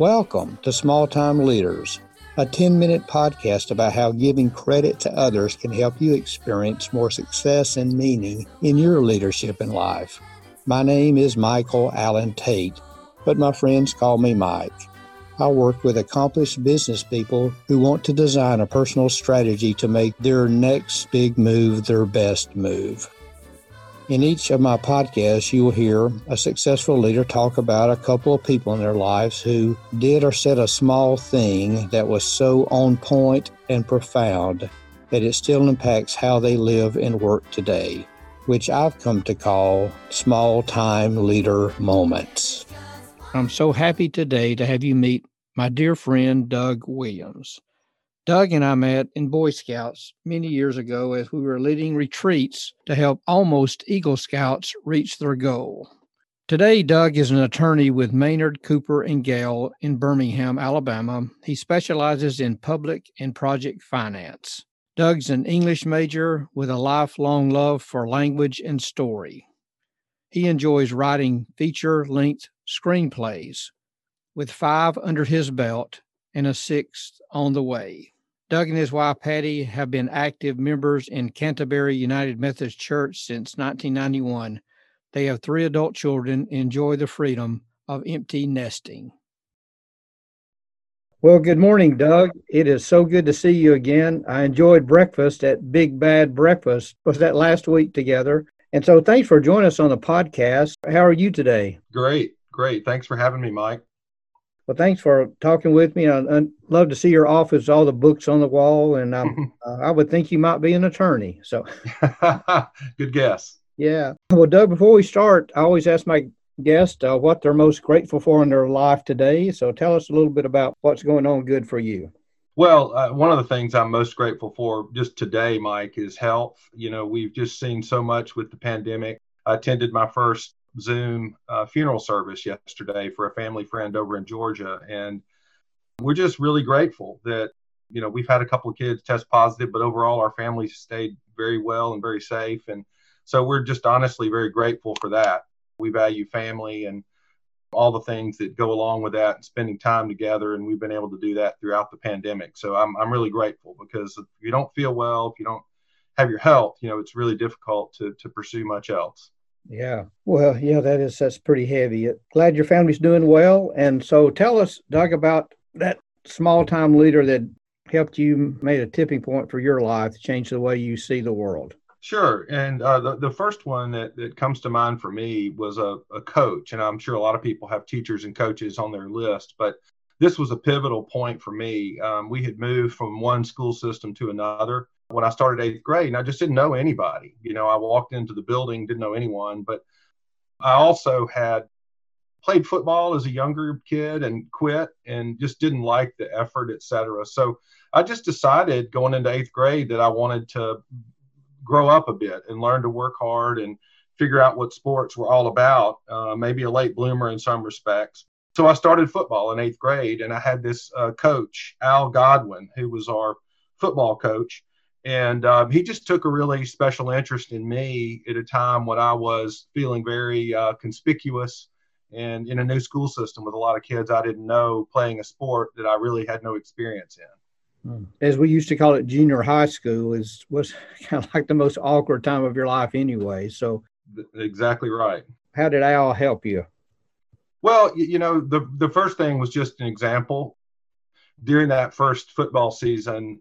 Welcome to Small Time Leaders, a 10-minute podcast about how giving credit to others can help you experience more success and meaning in your leadership in life. My name is Michael Allen Tate, but my friends call me Mike. I work with accomplished business people who want to design a personal strategy to make their next big move their best move. In each of my podcasts, you will hear a successful leader talk about a couple of people in their lives who did or said a small thing that was so on point and profound that it still impacts how they live and work today, which I've come to call small-time leader moments. I'm so happy today to have you meet my dear friend, Doug Williams. Doug and I met in Boy Scouts many years ago as we were leading retreats to help almost Eagle Scouts reach their goal. Today, Doug is an attorney with Maynard, Cooper & Gale in Birmingham, Alabama. He specializes in public and project finance. Doug's an English major with a lifelong love for language and story. He enjoys writing feature-length screenplays, with 5 under his belt and a 6th on the way. Doug and his wife, Patty, have been active members in Canterbury United Methodist Church since 1991. They have 3 adult children and enjoy the freedom of empty nesting. Well, good morning, Doug. It is so good to see you again. I enjoyed breakfast at Big Bad Breakfast. Was that last week together? And so thanks for joining us on the podcast. How are you today? Great. Thanks for having me, Mike. Well, thanks for talking with me. I'd love to see your office, all the books on the wall, and I would think you might be an attorney. So, good guess. Yeah. Well, Doug, before we start, I always ask my guests what they're most grateful for in their life today. So tell us a little bit about what's going on good for you. Well, one of the things I'm most grateful for just today, Mike, is health. You know, we've just seen so much with the pandemic. I attended my first Zoom funeral service yesterday for a family friend over in Georgia. And we're just really grateful that, you know, we've had a couple of kids test positive, but overall our family stayed very well and very safe. And so we're just honestly very grateful for that. We value family and all the things that go along with that and spending time together. And we've been able to do that throughout the pandemic. So I'm really grateful, because if you don't feel well, if you don't have your health, you know, it's really difficult to pursue much else. Yeah. Well, yeah, that's pretty heavy. Glad your family's doing well. And so tell us, Doug, about that small time leader that helped you, made a tipping point for your life to change the way you see the world. Sure. And the first one that comes to mind for me was a coach. And I'm sure a lot of people have teachers and coaches on their list, but this was a pivotal point for me. We had moved from one school system to another when I started 8th grade, and I just didn't know anybody. You know, I walked into the building, didn't know anyone, but I also had played football as a younger kid and quit and just didn't like the effort, et cetera. So I just decided going into 8th grade that I wanted to grow up a bit and learn to work hard and figure out what sports were all about, maybe a late bloomer in some respects. So I started football in 8th grade, and I had this coach, Al Godwin, who was our football coach. And he just took a really special interest in me at a time when I was feeling very conspicuous and in a new school system with a lot of kids I didn't know playing a sport that I really had no experience in. As we used to call it, junior high school was kind of like the most awkward time of your life anyway. So exactly right. How did Al help you? Well, you know, the first thing was just an example. During that first football season,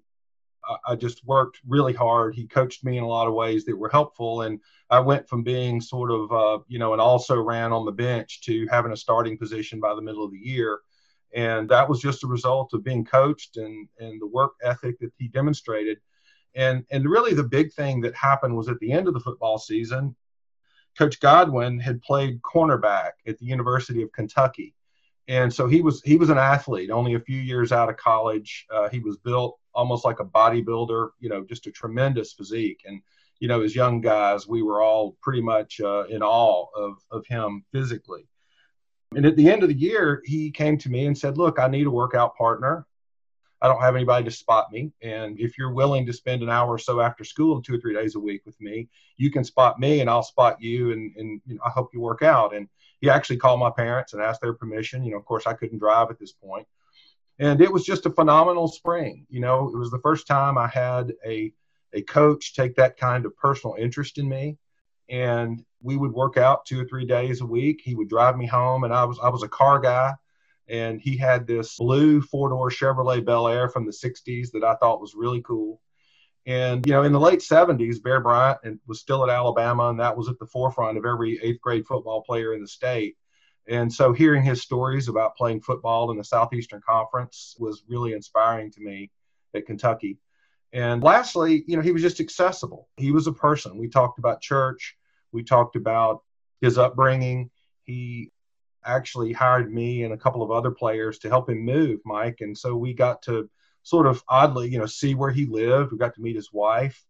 I just worked really hard. He coached me in a lot of ways that were helpful. And I went from being sort of, an also ran on the bench to having a starting position by the middle of the year. And that was just a result of being coached and the work ethic that he demonstrated. And really the big thing that happened was at the end of the football season, Coach Godwin had played cornerback at the University of Kentucky. And so he was an athlete, only a few years out of college. He was built almost like a bodybuilder, you know, just a tremendous physique. And, you know, as young guys, we were all pretty much in awe of him physically. And at the end of the year, he came to me and said, look, I need a workout partner. I don't have anybody to spot me. And if you're willing to spend an hour or so after school 2 or 3 days a week with me, you can spot me and I'll spot you and I'll help you work out. And He actually called my parents and asked their permission. Of course, I couldn't drive at this point. And it was just a phenomenal spring. It was the first time I had a coach take that kind of personal interest in me. And we would work out 2 or 3 days a week. He would drive me home, and I was a car guy. And he had this blue 4-door Chevrolet Bel Air from the 60s that I thought was really cool. And, in the late 70s, Bear Bryant was still at Alabama, and that was at the forefront of every 8th grade football player in the state. And so hearing his stories about playing football in the Southeastern Conference was really inspiring to me at Kentucky. And lastly, he was just accessible. He was a person. We talked about church. We talked about his upbringing. He actually hired me and a couple of other players to help him move, Mike. And so we got to sort of oddly, see where he lived. We got to meet his wife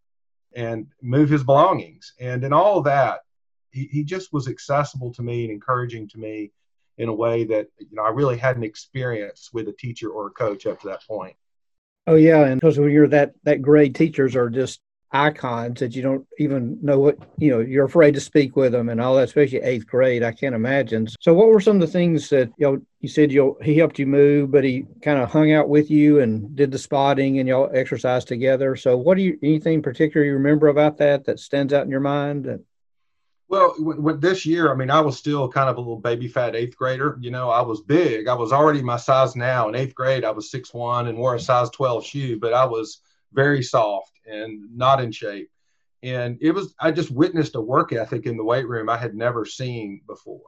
and move his belongings. And in all of that, he just was accessible to me and encouraging to me in a way that, I really hadn't experienced with a teacher or a coach up to that point. Oh, yeah. And because when you're that grade, teachers are just icons that you don't even know what, you're afraid to speak with them and all that, especially 8th grade. I can't imagine. So what were some of the things that, you said he helped you move, but he kind of hung out with you and did the spotting and y'all exercised together. So anything particular you remember about that stands out in your mind? Well, this year, I was still kind of a little baby fat 8th grader. I was big. I was already my size now. In 8th grade, I was 6'1" and wore a size 12 shoe, but I was very soft and not in shape. And I just witnessed a work ethic in the weight room I had never seen before.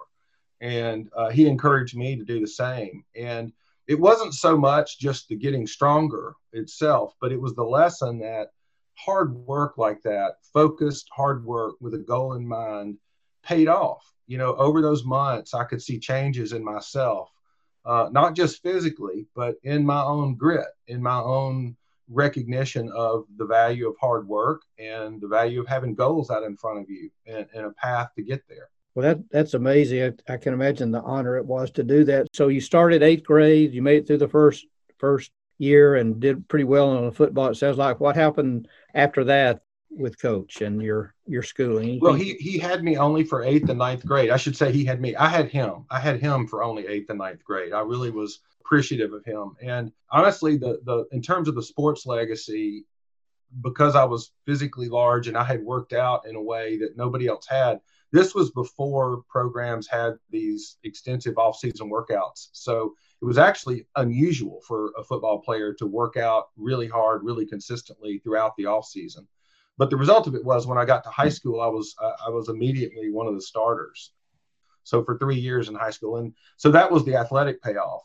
And he encouraged me to do the same. And it wasn't so much just the getting stronger itself, but it was the lesson that hard work like that, focused hard work with a goal in mind, paid off. Over those months, I could see changes in myself, not just physically, but in my own grit, in my own recognition of the value of hard work and the value of having goals out in front of you and a path to get there. Well, that's amazing. I can imagine the honor it was to do that. So you started 8th grade, you made it through the first year and did pretty well on the football. It sounds like. What happened after that with Coach and your schooling? Well, he had me only for 8th and 9th grade. I should say he had me. I had him for only 8th and 9th grade. I really was appreciative of him. And honestly, the in terms of the sports legacy, because I was physically large and I had worked out in a way that nobody else had, this was before programs had these extensive off-season workouts. So it was actually unusual for a football player to work out really hard, really consistently throughout the off-season. But the result of it was when I got to high school, I was immediately one of the starters. So for 3 years in high school. And so that was the athletic payoff.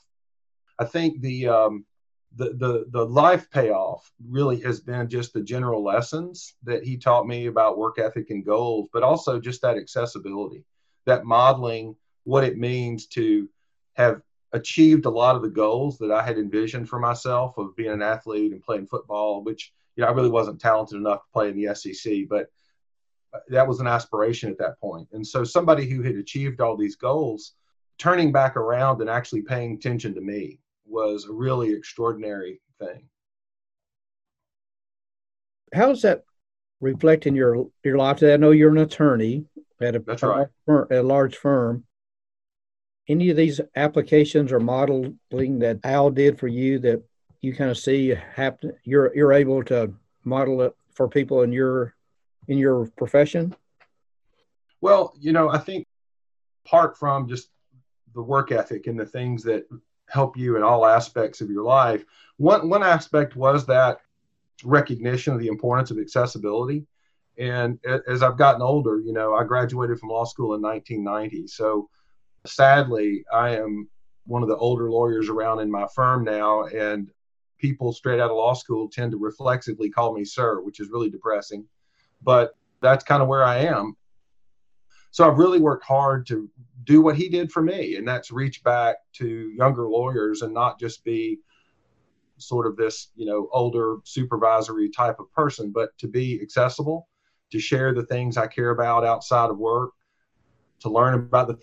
I think the life payoff really has been just the general lessons that he taught me about work ethic and goals, but also just that accessibility, that modeling what it means to have achieved a lot of the goals that I had envisioned for myself of being an athlete and playing football, which, I really wasn't talented enough to play in the SEC, but that was an aspiration at that point. And so somebody who had achieved all these goals, turning back around and actually paying attention to me was a really extraordinary thing. How does that reflect in your life today? I know you're an attorney at That's right. A large firm. Any of these applications or modeling that Al did for you that you kind of see happen, you're able to model it for people in your profession? Well, I think apart from just the work ethic and the things that help you in all aspects of your life, one aspect was that recognition of the importance of accessibility. And as I've gotten older, I graduated from law school in 1990. So sadly, I am one of the older lawyers around in my firm now, and people straight out of law school tend to reflexively call me sir, which is really depressing. But that's kind of where I am. So I've really worked hard to do what he did for me, and that's reach back to younger lawyers and not just be sort of this, older supervisory type of person, but to be accessible, to share the things I care about outside of work, to learn about the